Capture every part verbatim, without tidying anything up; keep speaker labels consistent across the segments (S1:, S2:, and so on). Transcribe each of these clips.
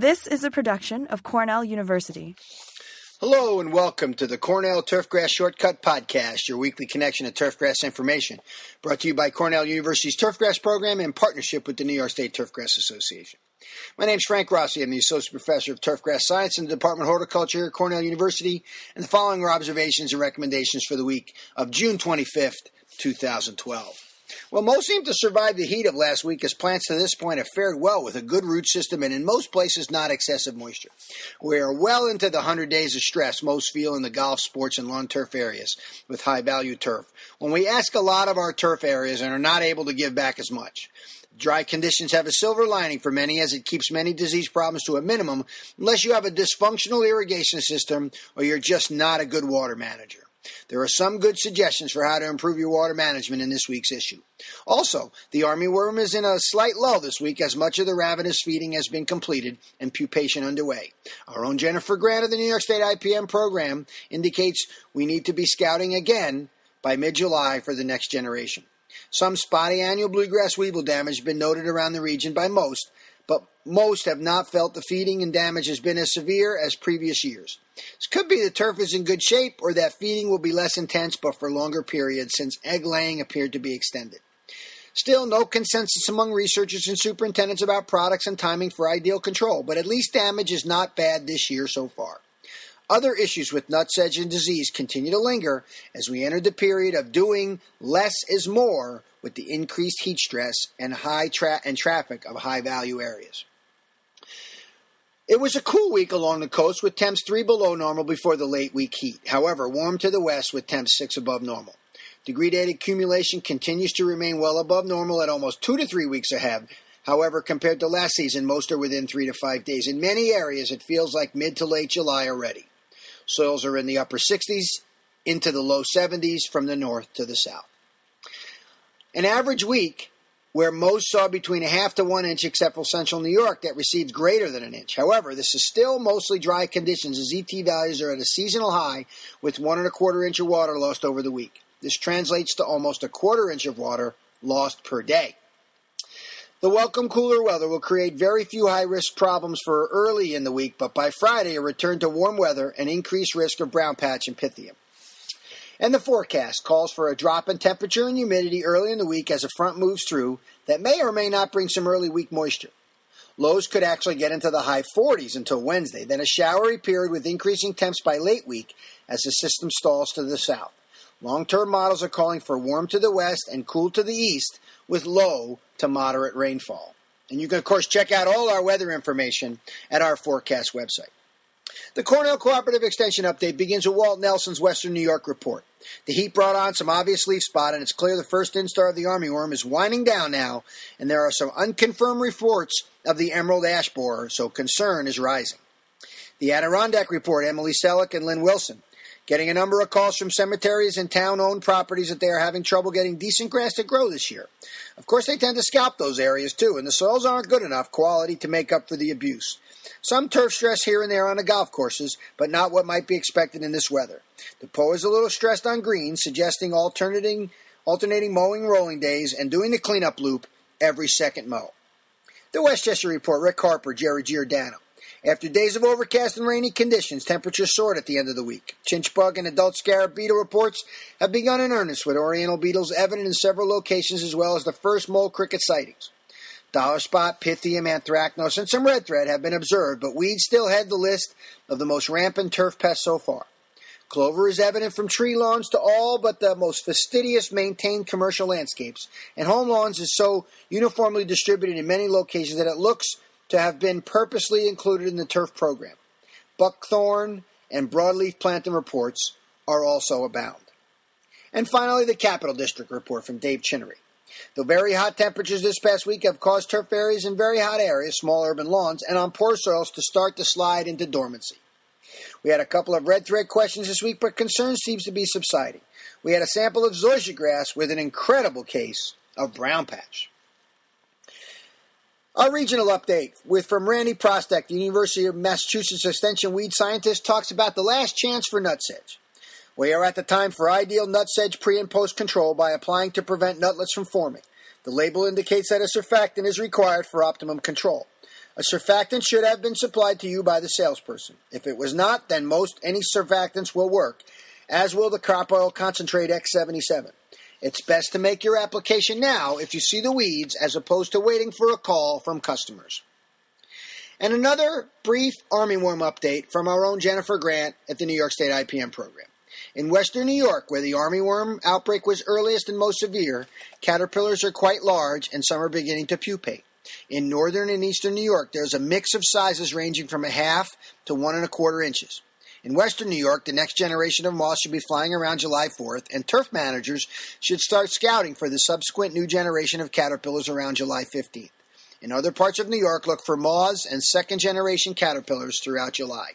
S1: This is a production of Cornell University.
S2: Hello and welcome to the Cornell Turfgrass Shortcut Podcast, your weekly connection to turfgrass information, brought to you by Cornell University's Turfgrass Program in partnership with the New York State Turfgrass Association. My name is Frank Rossi. I'm the Associate Professor of Turfgrass Science in the Department of Horticulture here at Cornell University, and the following are observations and recommendations for the week of June twenty-fifth, twenty twelve. Well, most seem to survive the heat of last week as plants to this point have fared well with a good root system and in most places not excessive moisture. We are well into the one hundred days of stress most feel in the golf, sports, and lawn turf areas with high-value turf, when we ask a lot of our turf areas and are not able to give back as much. Dry conditions have a silver lining for many as it keeps many disease problems to a minimum unless you have a dysfunctional irrigation system or you're just not a good water manager. There are some good suggestions for how to improve your water management in this week's issue. Also, the armyworm is in a slight lull this week as much of the ravenous feeding has been completed and pupation underway. Our own Jennifer Grant of the New York State I P M program indicates we need to be scouting again by mid-July for the next generation. Some spotty annual bluegrass weevil damage has been noted around the region by most, but most have not felt the feeding and damage has been as severe as previous years. This could be the turf is in good shape or that feeding will be less intense but for longer periods since egg laying appeared to be extended. Still, no consensus among researchers and superintendents about products and timing for ideal control, but at least damage is not bad this year so far. Other issues with nutsedge and disease continue to linger as we enter the period of doing less is more with the increased heat stress and high tra- and traffic of high-value areas. It was a cool week along the coast with temps three below normal before the late week heat. However, warm to the west with temps six above normal. Degree date accumulation continues to remain well above normal at almost two to three weeks ahead. However, compared to last season, most are within three to five days. In many areas, it feels like mid to late July already. Soils are in the upper sixties into the low seventies from the north to the south. An average week where most saw between a half to one inch except for central New York that received greater than an inch. However, this is still mostly dry conditions as E T values are at a seasonal high with one and a quarter inch of water lost over the week. This translates to almost a quarter inch of water lost per day. The welcome cooler weather will create very few high-risk problems for early in the week, but by Friday, a return to warm weather and increased risk of brown patch and pythium. And the forecast calls for a drop in temperature and humidity early in the week as a front moves through that may or may not bring some early week moisture. Lows could actually get into the high forties until Wednesday, then a showery period with increasing temps by late week as the system stalls to the south. Long-term models are calling for warm to the west and cool to the east with low to moderate rainfall. And you can, of course, check out all our weather information at our forecast website. The Cornell Cooperative Extension Update begins with Walt Nelson's Western New York report. The heat brought on some obvious leaf spot, and it's clear the first instar of the armyworm is winding down now, and there are some unconfirmed reports of the emerald ash borer, so concern is rising. The Adirondack report, Emily Selleck and Lynn Wilson, getting a number of calls from cemeteries and town-owned properties that they are having trouble getting decent grass to grow this year. Of course, they tend to scalp those areas, too, and the soils aren't good enough quality to make up for the abuse. Some turf stress here and there on the golf courses, but not what might be expected in this weather. The P O is a little stressed on greens, suggesting alternating, alternating mowing rolling days and doing the cleanup loop every second mow. The Westchester report, Rick Harper, Jerry Giordano. After days of overcast and rainy conditions, temperatures soared at the end of the week. Chinch bug and adult scarab beetle reports have begun in earnest, with oriental beetles evident in several locations as well as the first mole cricket sightings. Dollar spot, pythium, anthracnose, and some red thread have been observed, but weeds still head the list of the most rampant turf pests so far. Clover is evident from tree lawns to all but the most fastidious maintained commercial landscapes, and home lawns is so uniformly distributed in many locations that it looks to have been purposely included in the turf program. Buckthorn and broadleaf plantain reports are also abound. And finally, the Capital District report from Dave Chinnery. The very hot temperatures this past week have caused turf areas in very hot areas, small urban lawns, and on poor soils to start to slide into dormancy. We had a couple of red thread questions this week, but concern seems to be subsiding. We had a sample of zoysia grass with an incredible case of brown patch. Our regional update with from Randy Prostek, the University of Massachusetts Extension weed scientist, talks about the last chance for nutsedge. We are at the time for ideal nutsedge pre- and post-control by applying to prevent nutlets from forming. The label indicates that a surfactant is required for optimum control. A surfactant should have been supplied to you by the salesperson. If it was not, then most any surfactants will work, as will the crop oil concentrate X seventy-seven. It's best to make your application now if you see the weeds, as opposed to waiting for a call from customers. And another brief armyworm update from our own Jennifer Grant at the New York State I P M program. In western New York, where the armyworm outbreak was earliest and most severe, caterpillars are quite large and some are beginning to pupate. In northern and eastern New York, there's a mix of sizes ranging from a half to one and a quarter inches. In western New York, the next generation of moths should be flying around July fourth, and turf managers should start scouting for the subsequent new generation of caterpillars around July fifteenth. In other parts of New York, look for moths and second-generation caterpillars throughout July.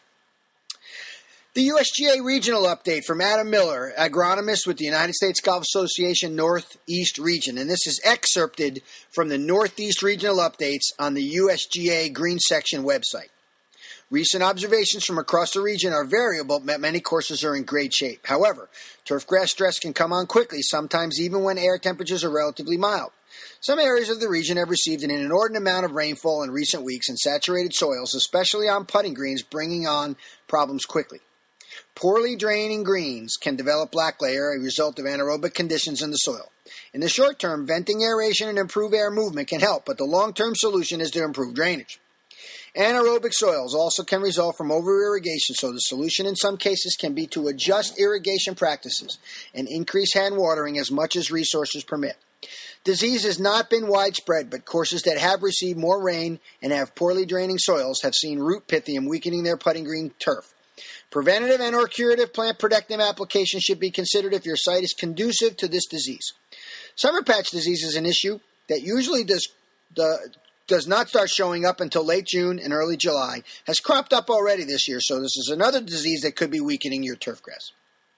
S2: The U S G A regional update from Adam Miller, agronomist with the United States Golf Association Northeast Region. And this is excerpted from the Northeast Regional Updates on the U S G A Green Section website. Recent observations from across the region are variable, but many courses are in great shape. However, turfgrass stress can come on quickly, sometimes even when air temperatures are relatively mild. Some areas of the region have received an inordinate amount of rainfall in recent weeks, and saturated soils, especially on putting greens, bringing on problems quickly. Poorly draining greens can develop black layer, a result of anaerobic conditions in the soil. In the short term, venting aeration and improved air movement can help, but the long-term solution is to improve drainage. Anaerobic soils also can result from over-irrigation, so the solution in some cases can be to adjust irrigation practices and increase hand watering as much as resources permit. Disease has not been widespread, but courses that have received more rain and have poorly draining soils have seen root pythium weakening their putting green turf. Preventative and or curative plant protective applications should be considered if your site is conducive to this disease. Summer patch disease is an issue that usually does, the, does not start showing up until late June and early July, has cropped up already this year, so this is another disease that could be weakening your turfgrass.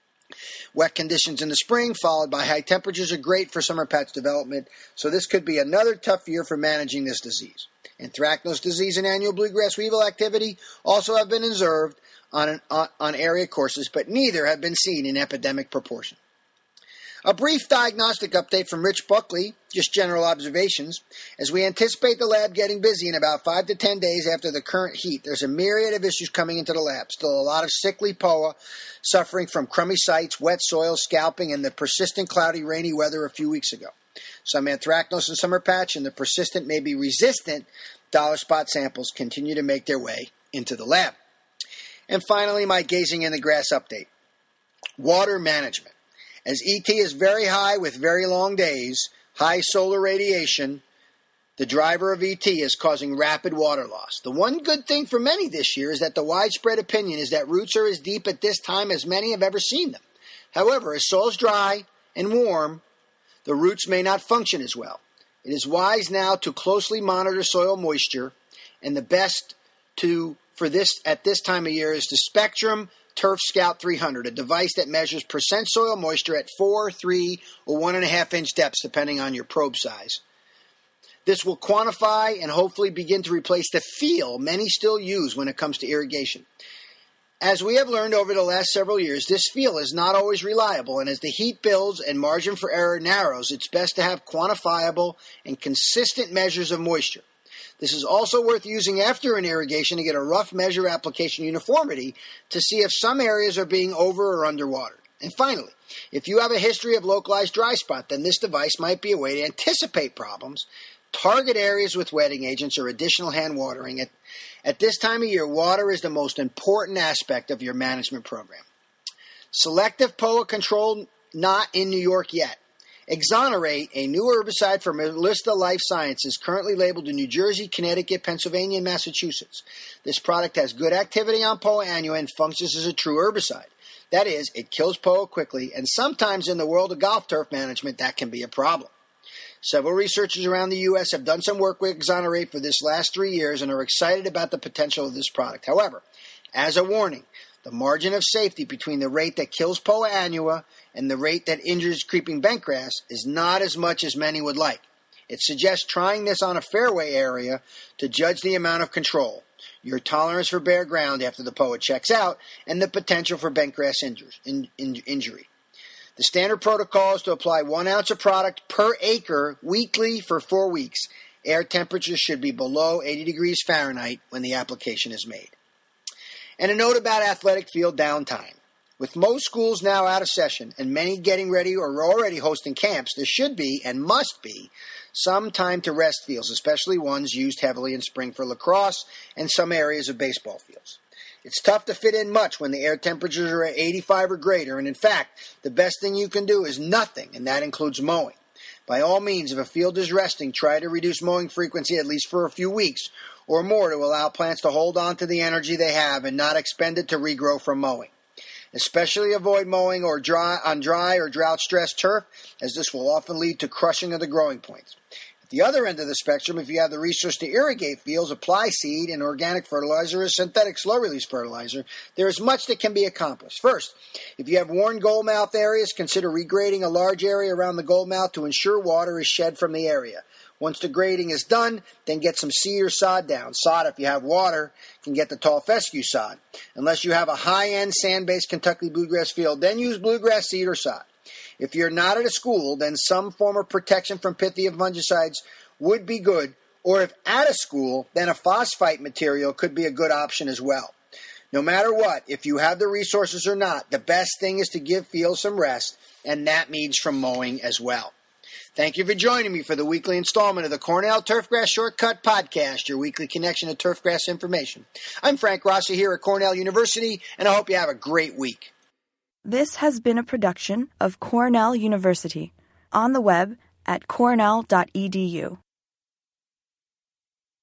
S2: Wet conditions in the spring, followed by high temperatures, are great for summer patch development, so this could be another tough year for managing this disease. Anthracnose disease and annual bluegrass weevil activity also have been observed on, an, on, on area courses, but neither have been seen in epidemic proportion. A brief diagnostic update from Rich Buckley, just general observations. As we anticipate the lab getting busy in about five to ten days after the current heat, there's a myriad of issues coming into the lab. Still a lot of sickly P O A suffering from crummy sites, wet soil, scalping, and the persistent cloudy, rainy weather a few weeks ago. Some anthracnose and summer patch and the persistent, maybe resistant dollar spot samples continue to make their way into the lab. And finally, my gazing in the grass update. Water management. As E T is very high with very long days, high solar radiation, the driver of E T is causing rapid water loss. The one good thing for many this year is that the widespread opinion is that roots are as deep at this time as many have ever seen them. However, as soil is dry and warm, the roots may not function as well. It is wise now to closely monitor soil moisture, and the best to for this at this time of year is the Spectrum Turf Scout three hundred, a device that measures percent soil moisture at four, three, or one and a half inch depths, depending on your probe size. This will quantify and hopefully begin to replace the feel many still use when it comes to irrigation. As we have learned over the last several years, this feel is not always reliable, and as the heat builds and margin for error narrows, it's best to have quantifiable and consistent measures of moisture. This is also worth using after an irrigation to get a rough measure application uniformity to see if some areas are being over or underwatered. And finally, if you have a history of localized dry spot, then this device might be a way to anticipate problems, target areas with wetting agents or additional hand watering. At, at this time of year, water is the most important aspect of your management program. Selective P O A control not in New York yet. Exonerate, a new herbicide from Melissa Life Sciences, currently labeled in New Jersey, Connecticut, Pennsylvania, and Massachusetts. This product has good activity on P O A annua and functions as a true herbicide. That is, it kills P O A quickly, and sometimes in the world of golf turf management, that can be a problem. Several researchers around the U S have done some work with Exonerate for this last three years and are excited about the potential of this product. However, as a warning, the margin of safety between the rate that kills P O A annua and the rate that injures creeping bentgrass is not as much as many would like. It suggests trying this on a fairway area to judge the amount of control, your tolerance for bare ground after the P O A checks out, and the potential for bentgrass injures, in, in, injury. The standard protocol is to apply one ounce of product per acre weekly for four weeks. Air temperatures should be below eighty degrees Fahrenheit when the application is made. And a note about athletic field downtime. With most schools now out of session and many getting ready or already hosting camps, there should be and must be some time to rest fields, especially ones used heavily in spring for lacrosse and some areas of baseball fields. It's tough to fit in much when the air temperatures are at eighty-five or greater, and in fact, the best thing you can do is nothing, and that includes mowing. By all means, if a field is resting, try to reduce mowing frequency at least for a few weeks or more to allow plants to hold on to the energy they have and not expend it to regrow from mowing. Especially avoid mowing or dry, on dry or drought-stressed turf, as this will often lead to crushing of the growing points. At the other end of the spectrum, if you have the resource to irrigate fields, apply seed and organic fertilizer or synthetic slow-release fertilizer, there is much that can be accomplished. First, if you have worn goldmouth areas, consider regrading a large area around the goldmouth to ensure water is shed from the area. Once the grading is done, then get some seed or sod down. Sod, if you have water, can get the tall fescue sod. Unless you have a high-end sand-based Kentucky bluegrass field, then use bluegrass seed or sod. If you're not at a school, then some form of protection from Pythia fungicides would be good, or if at a school, then a phosphite material could be a good option as well. No matter what, if you have the resources or not, the best thing is to give fields some rest, and that means from mowing as well. Thank you for joining me for the weekly installment of the Cornell Turfgrass Shortcut Podcast, your weekly connection to turfgrass information. I'm Frank Rossi here at Cornell University, and I hope you have a great week.
S1: This has been a production of Cornell University, on the web at cornell dot e d u.